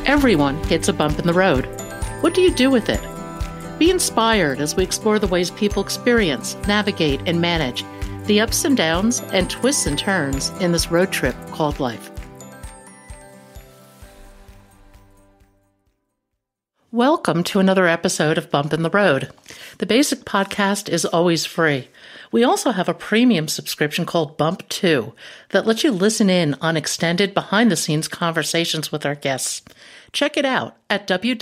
Everyone hits a bump in the road. What do you do with it? Be inspired as we explore the ways people experience, navigate, and manage the ups and downs and twists and turns in this road trip called life. Welcome to another episode of Bump in the Road. The basic podcast is always free. We also have a premium subscription called Bump 2 that lets you listen in on extended behind-the-scenes conversations with our guests. Check it out at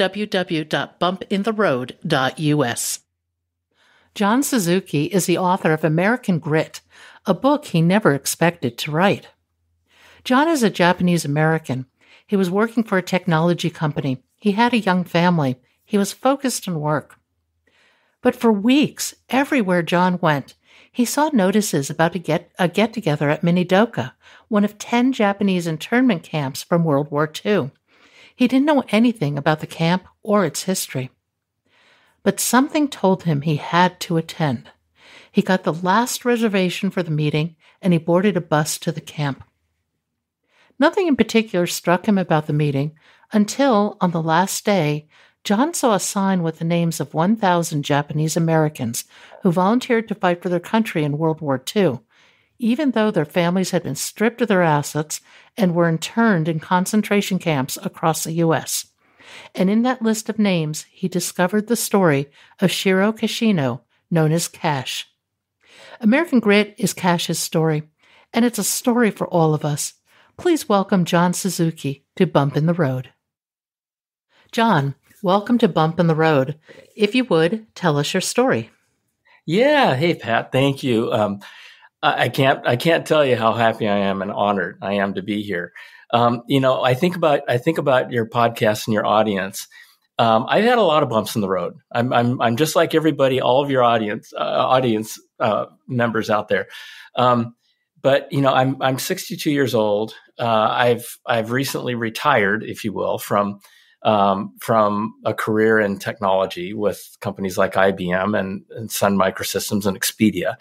www.bumpintheroad.us. John Suzuki is the author of American Grit, a book he never expected to write. John is a Japanese American. He was working for a technology company. He had a young family. He was focused on work. But for weeks, everywhere John went, he saw notices about a get-together at Minidoka, one of 10 Japanese internment camps from World War II. He didn't know anything about the camp or its history. But something told him he had to attend. He got the last reservation for the meeting, and he boarded a bus to the camp. Nothing in particular struck him about the meeting until, on the last day, John saw a sign with the names of 1,000 Japanese Americans who volunteered to fight for their country in World War II, even though their families had been stripped of their assets and were interned in concentration camps across the U.S. And in that list of names, he discovered the story of Shiro Kishino, known as Cash. American Grit is Cash's story, and it's a story for all of us. Please welcome John Suzuki to Bump in the Road. John, welcome to Bump in the Road. If you would, tell us your story. Yeah. Hey, Pat. Thank you. I can't tell you how happy I am and honored I am to be here. I think about your podcast and your audience. I've had a lot of bumps in the road. I'm just like everybody, all of your audience members out there. But I'm 62 years old. I've recently retired, if you will, from a career in technology with companies like IBM and Sun Microsystems and Expedia.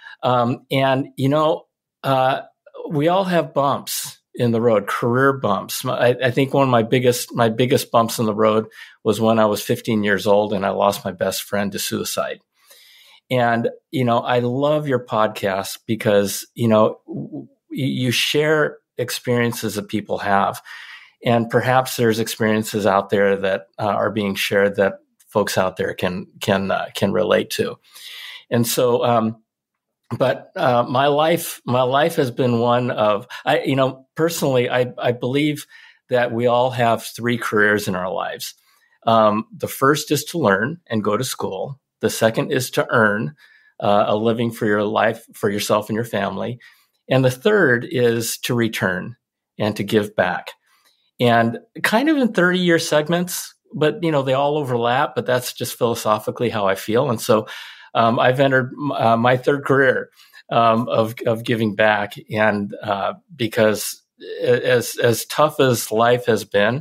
We all have bumps in the road, career bumps. I think one of my biggest bumps in the road was when I was 15 years old and I lost my best friend to suicide. And, I love your podcast because, you share experiences that people have. And perhaps there's experiences out there that are being shared that folks out there can relate to. And so, my life has been one of, personally, I believe that we all have three careers in our lives. The first is to learn and go to school. The second is to earn a living for your life, for yourself and your family. And the third is to return and to give back. And kind of in 30-year segments, but, they all overlap, but that's just philosophically how I feel. And so I've entered my third career of giving back. And because as tough as life has been,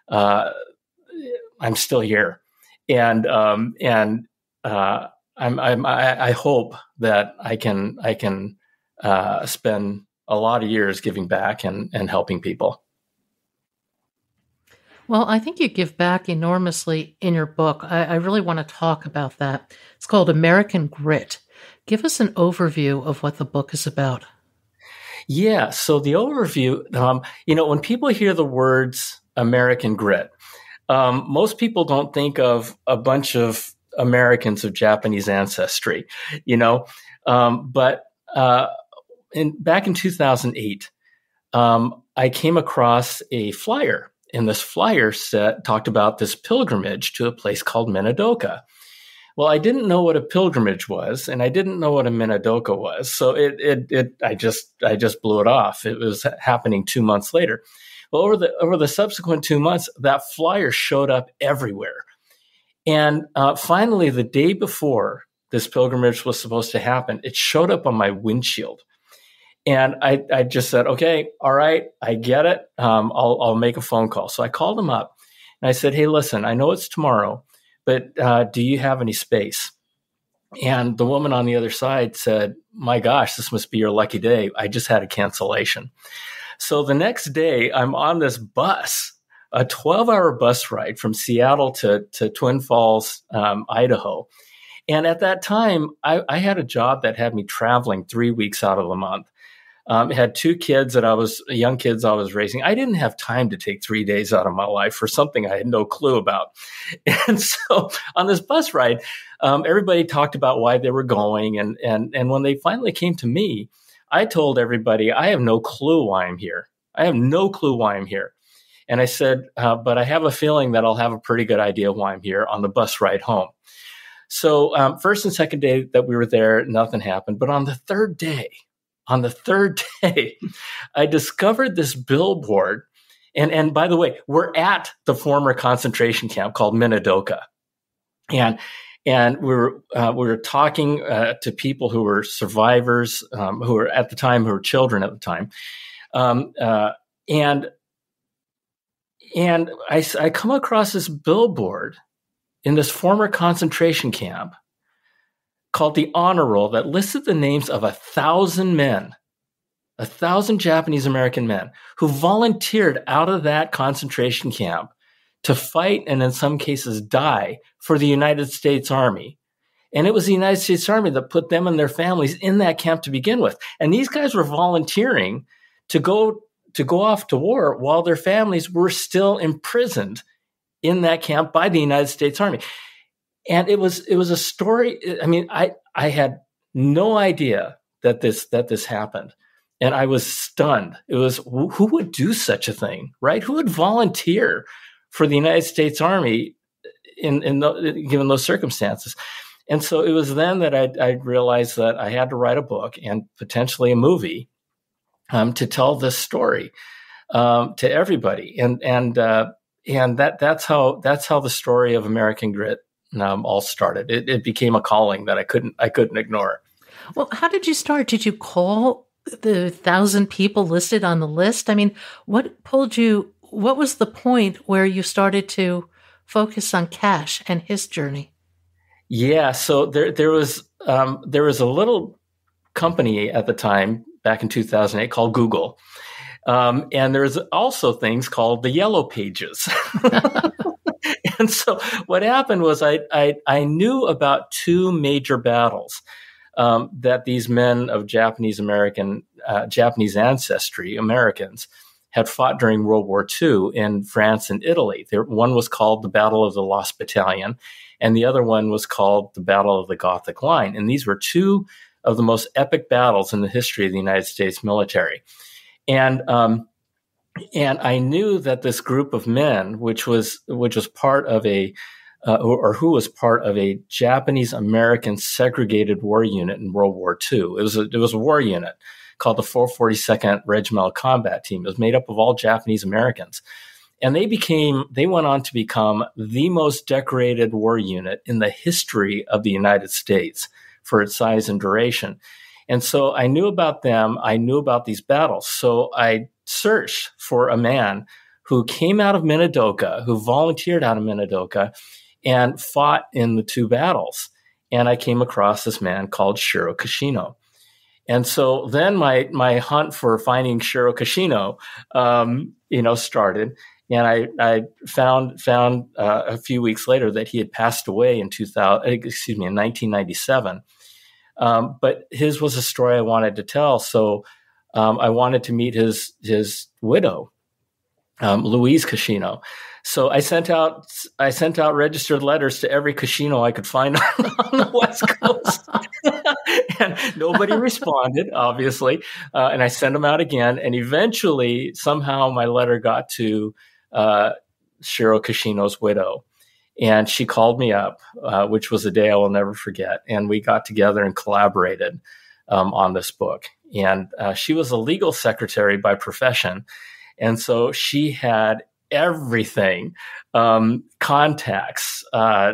I'm still here. And I hope that I can spend a lot of years giving back and helping people. Well, I think you give back enormously in your book. I really want to talk about that. It's called American Grit. Give us an overview of what the book is about. Yeah. So the overview, when people hear the words American Grit, most people don't think of a bunch of Americans of Japanese ancestry, but back in 2008, I came across a flyer. And this flyer talked about this pilgrimage to a place called Minidoka. Well, I didn't know what a pilgrimage was, and I didn't know what a Minidoka was. So I just blew it off. It was happening 2 months later. Well, over the subsequent 2 months, that flyer showed up everywhere. And finally, the day before this pilgrimage was supposed to happen, it showed up on my windshield. And I just said, okay, all right, I get it. I'll make a phone call. So I called him up and I said, hey, listen, I know it's tomorrow, but do you have any space? And the woman on the other side said, my gosh, this must be your lucky day. I just had a cancellation. So the next day I'm on this bus a 12-hour bus ride from Seattle to Twin Falls, Idaho. And at that time, I had a job that had me traveling 3 weeks out of the month. Had two kids young kids I was raising. I didn't have time to take 3 days out of my life for something I had no clue about. And so on this bus ride, everybody talked about why they were going. And when they finally came to me, I told everybody, I have no clue why I'm here. I have no clue why I'm here. And I said, but I have a feeling that I'll have a pretty good idea why I'm here on the bus ride home. So first and second day that we were there, nothing happened. But on the third day, I discovered this billboard. And by the way, we're at the former concentration camp called Minidoka. And we were talking to people who were survivors, who were children at the time. And I come across this billboard in this former concentration camp called the Honor Roll that listed the names of 1,000 men, 1,000 Japanese American men who volunteered out of that concentration camp to fight and in some cases die for the United States Army. And it was the United States Army that put them and their families in that camp to begin with. And these guys were volunteering to go off to war while their families were still imprisoned in that camp by the United States Army. And it was a story. I mean, I had no idea that this happened. And I was stunned. It was, who would do such a thing, right? Who would volunteer for the United States Army given those circumstances? And so it was then that I realized that I had to write a book and potentially a movie to tell this story to everybody. And that's how the story of American Grit all started. It became a calling that I couldn't ignore. Well, how did you start? Did you call the 1,000 people listed on the list? I mean, what was the point where you started to focus on Cash and his journey? Yeah. So there was a little company at the time back in 2008 called Google. And there's also things called the Yellow Pages. And so what happened was I knew about two major battles that these men of Japanese ancestry, Americans, had fought during World War II in France and Italy. One was called the Battle of the Lost Battalion, and the other one was called the Battle of the Gothic Line. And these were two of the most epic battles in the history of the United States military. And I knew that this group of men, who was part of a Japanese American segregated war unit in World War II. It was a war unit called the 442nd Regimental Combat Team. It was made up of all Japanese Americans. And they went on to become the most decorated war unit in the history of the United States for its size and duration. And so I knew about them. I knew about these battles. So I searched for a man who came out of Minidoka, who volunteered out of Minidoka and fought in the two battles. And I came across this man called Shiro Kishino. And so then my hunt for finding Shiro Kishino, started. And I found a few weeks later that he had passed away in 1997. But his was a story I wanted to tell. So I wanted to meet his widow, Louise Kishino. So I sent out registered letters to every Kishino I could find on the West Coast. And nobody responded, obviously. And I sent them out again. And eventually, somehow my letter got to Shiro Kishino's widow. And she called me up, which was a day I will never forget. And we got together and collaborated on this book. And she was a legal secretary by profession. And so she had everything, contacts,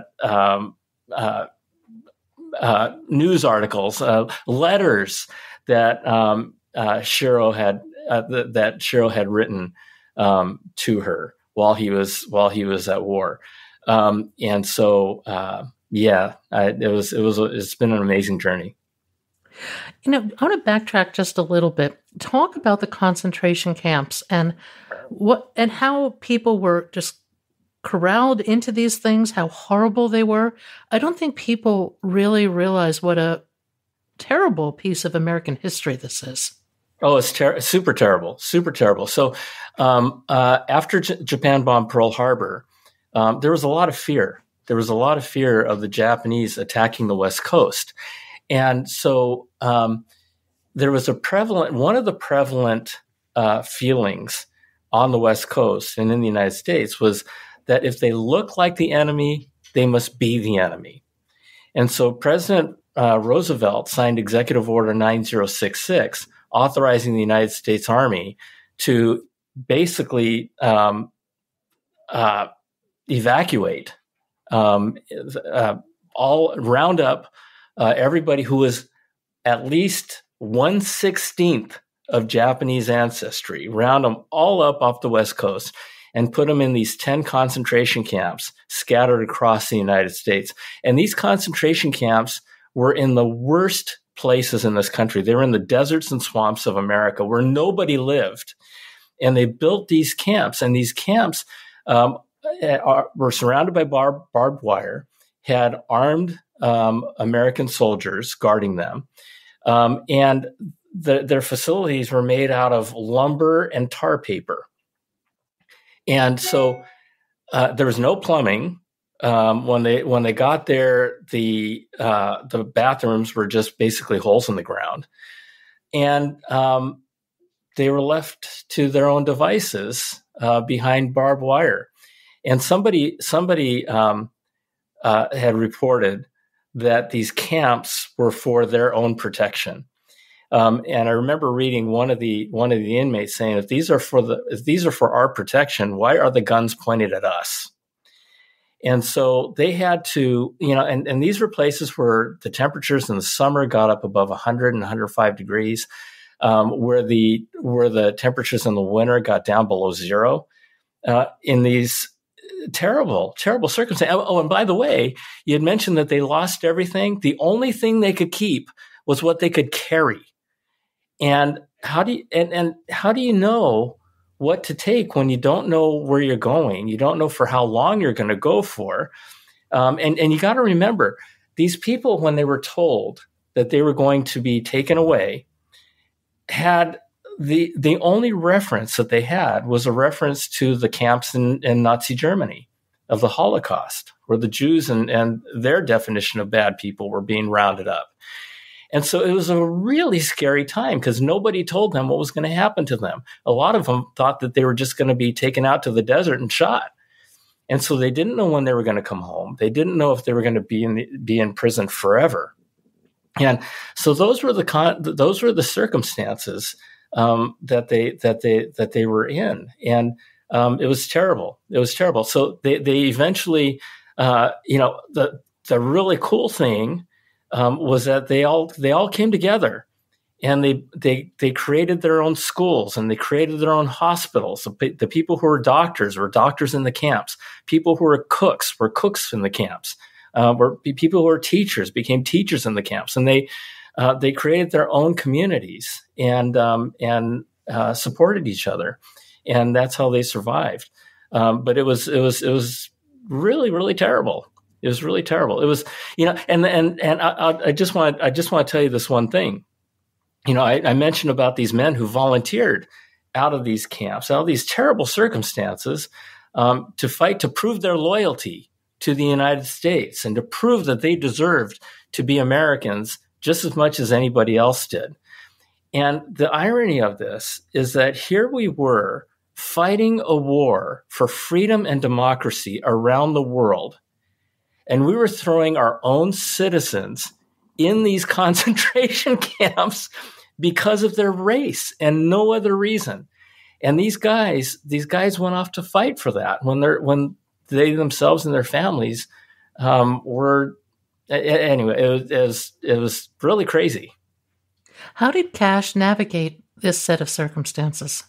news articles, letters that Shiro had written to her while he was at war. And so, it's been an amazing journey. I want to backtrack just a little bit. Talk about the concentration camps and how people were just corralled into these things, how horrible they were. I don't think people really realize what a terrible piece of American history this is. Oh, it's super terrible, super terrible. So after Japan bombed Pearl Harbor, there was a lot of fear. There was a lot of fear of the Japanese attacking the West Coast. And so there was one of the prevalent feelings on the West Coast and in the United States was that if they look like the enemy, they must be the enemy. And so President Roosevelt signed Executive Order 9066, authorizing the United States Army to basically evacuate, round up everybody who was at least 1/16 of Japanese ancestry, round them all up off the West Coast, and put them in these 10 concentration camps scattered across the United States. And these concentration camps were in the worst places in this country. They were in the deserts and swamps of America where nobody lived. And they built these camps, and these camps were surrounded by barbed wire, had armed American soldiers guarding them. And their facilities were made out of lumber and tar paper. And so there was no plumbing. When they got there, the bathrooms were just basically holes in the ground, and they were left to their own devices behind barbed wire. And somebody had reported that these camps were for their own protection. And I remember reading one of the inmates saying, if these are for our protection, why are the guns pointed at us? And so they had to, and these were places where the temperatures in the summer got up above 100 and 105 degrees, where the temperatures in the winter got down below zero, in these terrible, terrible circumstances. Oh, and by the way, you had mentioned that they lost everything. The only thing they could keep was what they could carry. And how do you know what to take when you don't know where you're going? You don't know for how long you're going to go for. And you got to remember, these people, when they were told that they were going to be taken away, had the only reference that they had was a reference to the camps in Nazi Germany of the Holocaust, where the Jews and their definition of bad people were being rounded up. And so it was a really scary time because nobody told them what was going to happen to them. A lot of them thought that they were just going to be taken out to the desert and shot. And so they didn't know when they were going to come home. They didn't know if they were going to be in prison forever. And so those were the circumstances that they were in. And it was terrible. It was terrible. So they eventually, the really cool thing was that they all came together, and they created their own schools, and they created their own hospitals. The people who were doctors in the camps. People who were cooks in the camps. People who were teachers became teachers in the camps, and they created their own communities and supported each other, and that's how they survived. But it was really, really terrible. It was really terrible. It was, and I just want to tell you this one thing. I mentioned about these men who volunteered out of these camps, out of these terrible circumstances, to fight to prove their loyalty to the United States and to prove that they deserved to be Americans just as much as anybody else did. And the irony of this is that here we were fighting a war for freedom and democracy around the world, and we were throwing our own citizens in these concentration camps because of their race and no other reason. And these guys went off to fight for that when they themselves and their families were. Anyway, it was really crazy. How did Cash navigate this set of circumstances?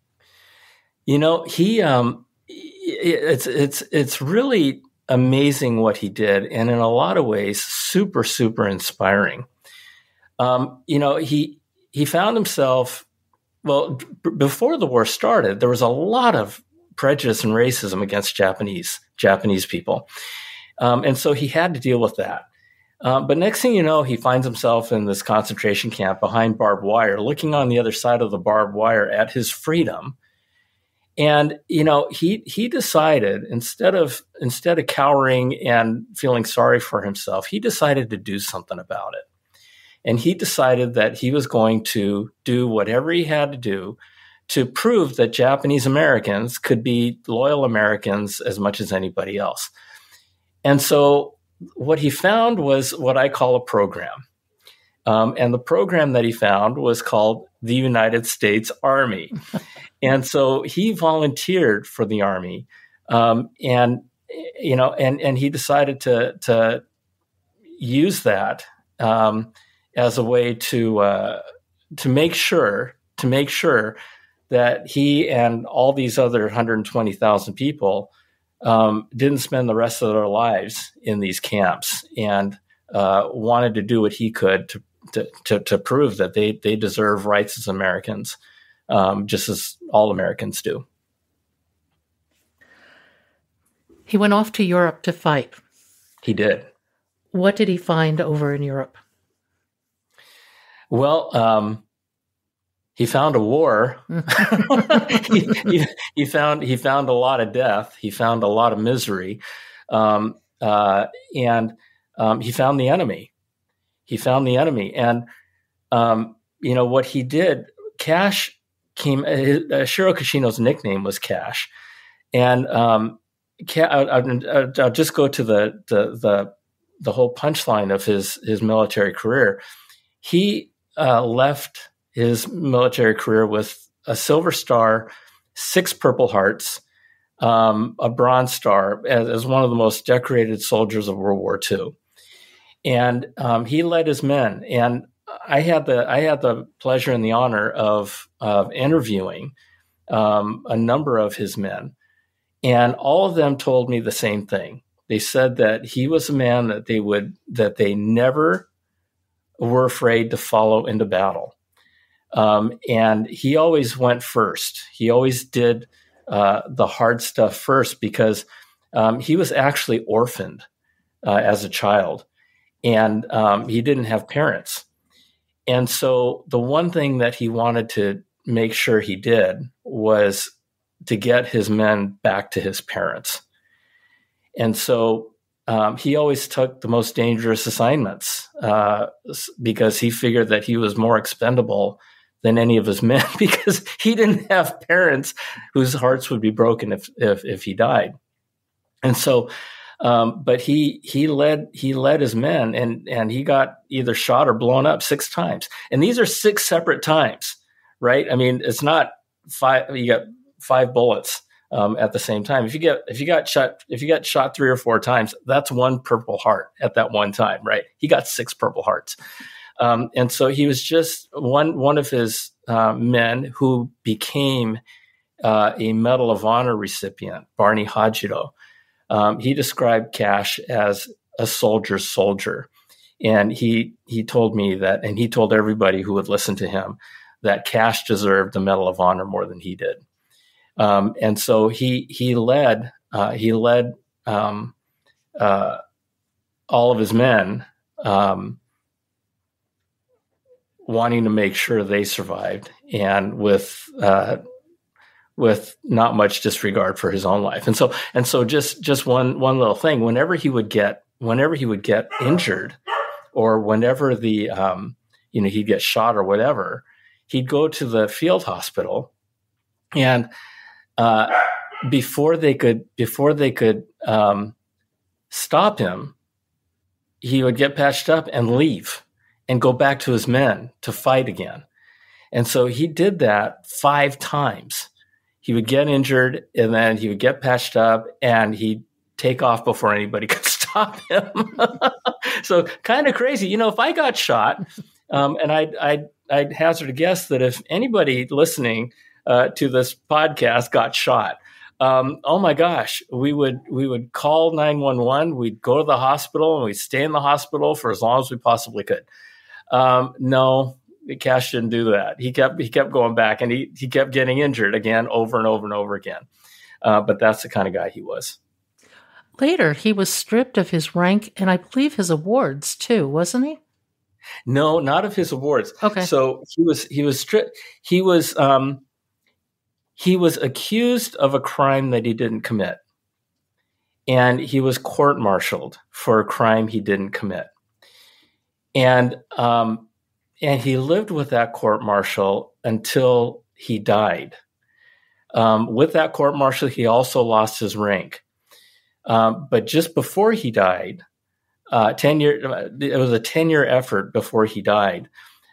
It's really amazing what he did, and in a lot of ways, super, super inspiring. He found himself, well, before the war started, there was a lot of prejudice and racism against Japanese people. And so he had to deal with that. But next thing you know, he finds himself in this concentration camp behind barbed wire, looking on the other side of the barbed wire at his freedom. And, he decided instead of cowering and feeling sorry for himself, he decided to do something about it. And he decided that he was going to do whatever he had to do to prove that Japanese Americans could be loyal Americans as much as anybody else. And so what he found was what I call a program. And the program that he found was called the United States Army. And so he volunteered for the Army. And he decided to use that as a way to make sure that he and all these other 120,000 people didn't spend the rest of their lives in these camps, and wanted to do what he could to prove that they deserve rights as Americans, just as all Americans do. He went off to Europe to fight. He did. What did he find over in Europe? Well, he found a war. he found a lot of death. He found a lot of misery, and he found the enemy. And what he did. Cash came. Shiro Kishino's nickname was Cash, and I'll just go to the whole punchline of his military career. He left his military career with a Silver Star, 6 Purple Hearts, a Bronze Star, as one of the most decorated soldiers of World War II. And he led his men. And I had the pleasure and the honor of interviewing a number of his men. And all of them told me the same thing. They said that he was a man that they never were afraid to follow into battle. And he always went first. He always did the hard stuff first, because he was actually orphaned as a child, and he didn't have parents. And so the one thing that he wanted to make sure he did was to get his men back to his parents. And so he always took the most dangerous assignments because he figured that he was more expendable than any of his men, because he didn't have parents whose hearts would be broken if he died. And so, but he led his men, and he got either shot or blown up 6 times. And these are 6 separate times, right? I mean, it's not 5. You got 5 bullets at the same time. If you got shot 3 or 4 times, that's 1 Purple Heart at that one time, right? He got 6 Purple Hearts. And so he was just one of his men who became a Medal of Honor recipient, Barney Hajiro. He described Cash as a soldier's soldier. And he told me that, and he told everybody who would listen to him, that Cash deserved the Medal of Honor more than he did. And so he led all of his men, wanting to make sure they survived, and with not much disregard for his own life. And so just one little thing, whenever he would get injured, or whenever he'd get shot or whatever, he'd go to the field hospital, and before they could stop him, he would get patched up and leave and go back to his men to fight again. And so he did that 5 times. He would get injured, and then he would get patched up, and he'd take off before anybody could stop him. So kind of crazy. If I got shot, and I'd hazard a guess that if anybody listening to this podcast got shot, oh my gosh, we would call 911. We'd go to the hospital, and we'd stay in the hospital for as long as we possibly could. No, Cash didn't do that. He kept going back, and he kept getting injured again over and over and over again. But that's the kind of guy he was. Later, he was stripped of his rank and I believe his awards too, wasn't he? No, not of his awards. Okay. So he was stripped. He was accused of a crime that he didn't commit, and he was court-martialed for a crime he didn't commit. And he lived with that court-martial until he died. With that court-martial, he also lost his rank. But just before he died, it was a 10-year effort before he died.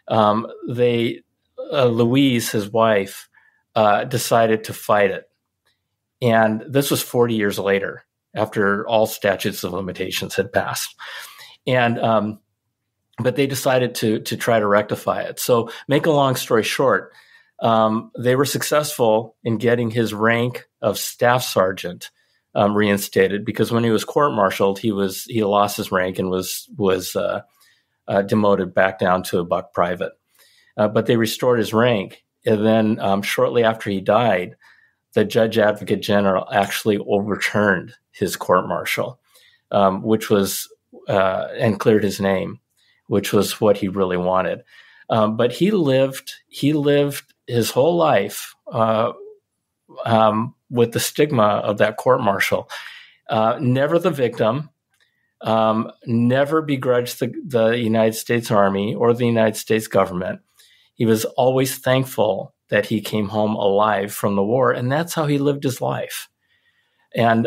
Louise, his wife, decided to fight it. And this was 40 years later, after all statutes of limitations had passed. And, but they decided to try to rectify it. So make a long story short, they were successful in getting his rank of staff sergeant reinstated, because when he was court-martialed, he lost his rank and was demoted back down to a buck private. But they restored his rank, and then shortly after he died, the Judge Advocate General actually overturned his court-martial, which was and cleared his name, which was what he really wanted. But he lived his whole life with the stigma of that court-martial. Never the victim, never begrudged the United States Army or the United States government. He was always thankful that he came home alive from the war, and that's how he lived his life. And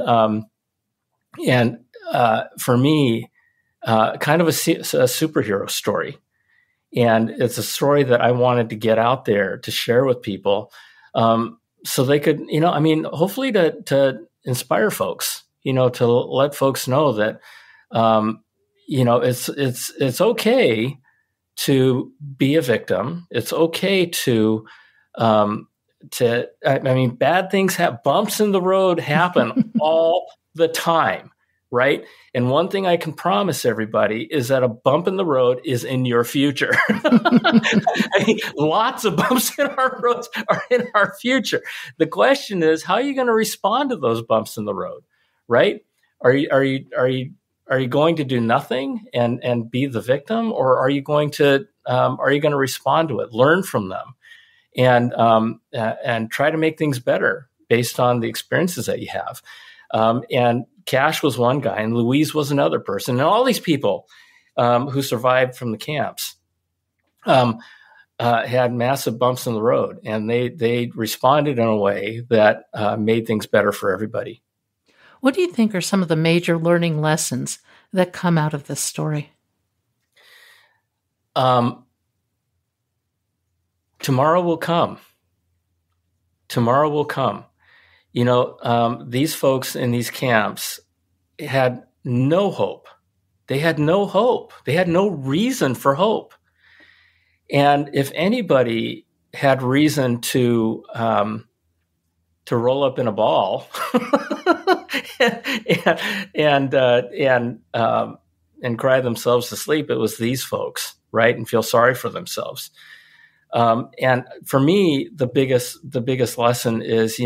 for me, kind of a superhero story. And it's a story that I wanted to get out there to share with people, so they could, hopefully to inspire folks, to let folks know that, it's okay to be a victim. It's okay to bad things bumps in the road happen all the time. Right. And one thing I can promise everybody is that a bump in the road is in your future. Lots of bumps in our roads are in our future. The question is, how are you going to respond to those bumps in the road? Right. Are you going to do nothing and be the victim, or are you going to respond to it, learn from them, and try to make things better based on the experiences that you have? And Cash was one guy, and Louise was another person, and all these people who survived from the camps had massive bumps in the road, and they responded in a way that made things better for everybody. What do you think are some of the major learning lessons that come out of this story? Tomorrow will come. Tomorrow will come. These folks in these camps had no hope. They had no hope. They had no reason for hope. And if anybody had reason to roll up in a ball and cry themselves to sleep, it was these folks, right? And feel sorry for themselves. And for me, the biggest lesson is,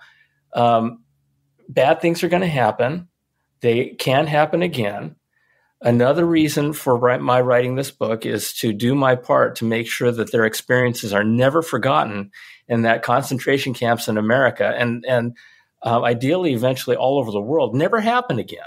bad things are going to happen. They can happen again. Another reason for my writing this book is to do my part to make sure that their experiences are never forgotten, and that concentration camps in America and ideally eventually all over the world never happen again.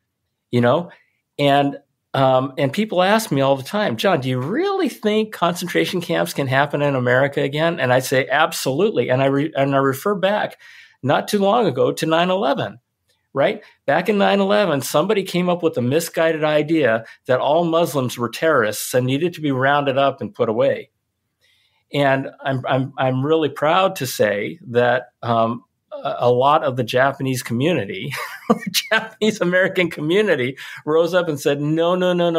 And people ask me all the time, John, do you really think concentration camps can happen in America again? And I say, absolutely. And I refer back not too long ago to 9/11, right? Back in 9/11, somebody came up with a misguided idea that all Muslims were terrorists and needed to be rounded up and put away. And I'm really proud to say that a lot of the Japanese community, the Japanese American community, rose up and said, no,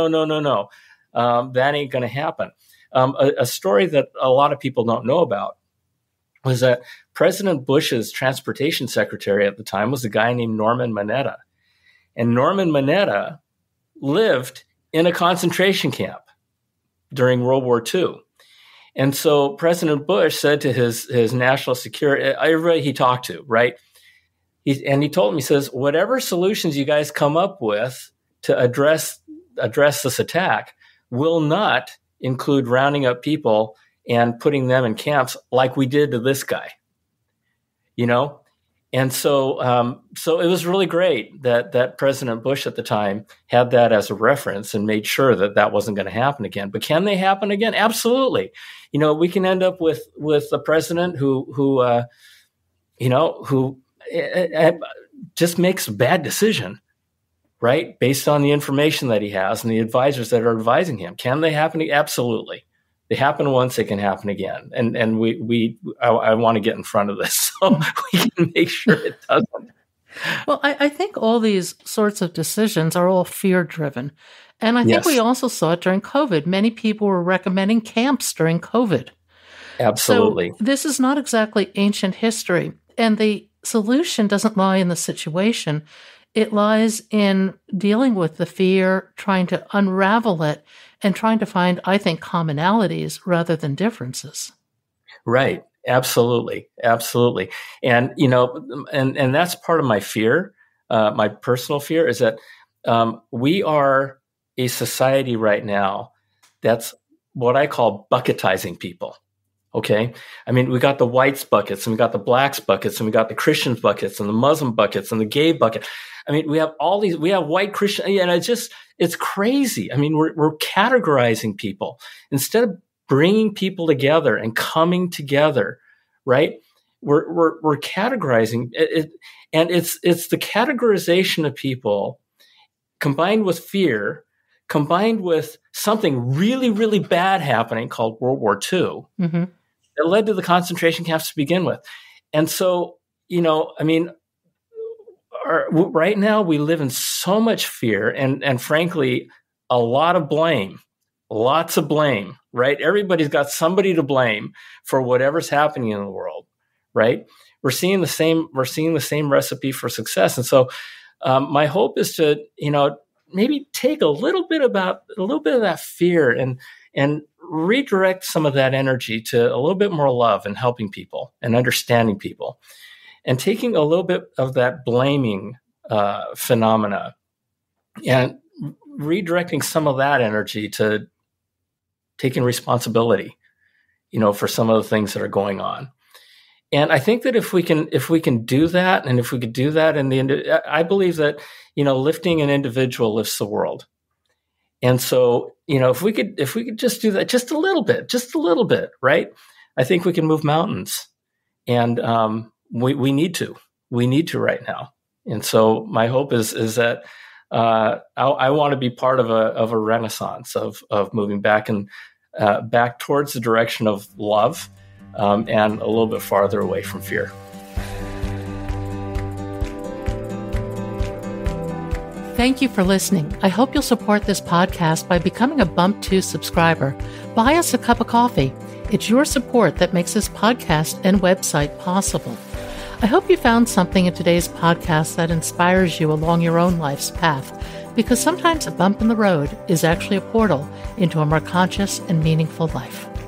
that ain't going to happen. A story that a lot of people don't know about was that President Bush's transportation secretary at the time was a guy named Norman Mineta. And Norman Mineta lived in a concentration camp. during World War II. And so President Bush said to his national security, everybody he talked to, right? He told him, he says, whatever solutions you guys come up with to address this attack will not include rounding up people and putting them in camps like we did to this guy, you know? And so so it was really great that President Bush at the time had that as a reference and made sure that wasn't going to happen again. But can they happen again? Absolutely. You know, we can end up with a president who just makes a bad decision, right? Based on the information that he has and the advisors that are advising him. Can they happen? Absolutely. They happen once, they can happen again. And I want to get in front of this so we can make sure it doesn't. Well, I think all these sorts of decisions are all fear-driven. And I think we also saw it during COVID. Many people were recommending camps during COVID. Absolutely. So this is not exactly ancient history. And the solution doesn't lie in the situation. It lies in dealing with the fear, trying to unravel it, and trying to find, I think, commonalities rather than differences. Right. Absolutely. Absolutely. And, you know, and that's part of my fear, my personal fear is that we are a society right now that's what I call bucketizing people. Okay. I mean, we got the whites buckets and we got the blacks buckets and we got the Christians buckets and the Muslim buckets and the gay bucket. I mean, we have all these, we have white Christian, and it's crazy. I mean, we're categorizing people instead of bringing people together and coming together, right? We're categorizing it, and it's the categorization of people combined with fear, combined with something really, really bad happening called World War II that led to the concentration camps to begin with. And so, you know, I mean, right now we live in so much fear and frankly, a lot of blame, lots of blame, right? Everybody's got somebody to blame for whatever's happening in the world, right? We're seeing the same recipe for success. And so my hope is to, you know, maybe take a little bit of that fear and redirect some of that energy to a little bit more love and helping people and understanding people, and taking a little bit of that blaming phenomena and redirecting some of that energy to taking responsibility, you know, for some of the things that are going on. And I think that if we can do that, and if we could do that I believe that, you know, lifting an individual lifts the world. And so, you know, if we could just do that just a little bit, right? I think we can move mountains. And we need to right now. And so my hope is that I want to be part of a renaissance of moving back towards the direction of love, and a little bit farther away from fear. Thank you for listening. I hope you'll support this podcast by becoming a Bump 2 subscriber. Buy us a cup of coffee. It's your support that makes this podcast and website possible. I hope you found something in today's podcast that inspires you along your own life's path, because sometimes a bump in the road is actually a portal into a more conscious and meaningful life.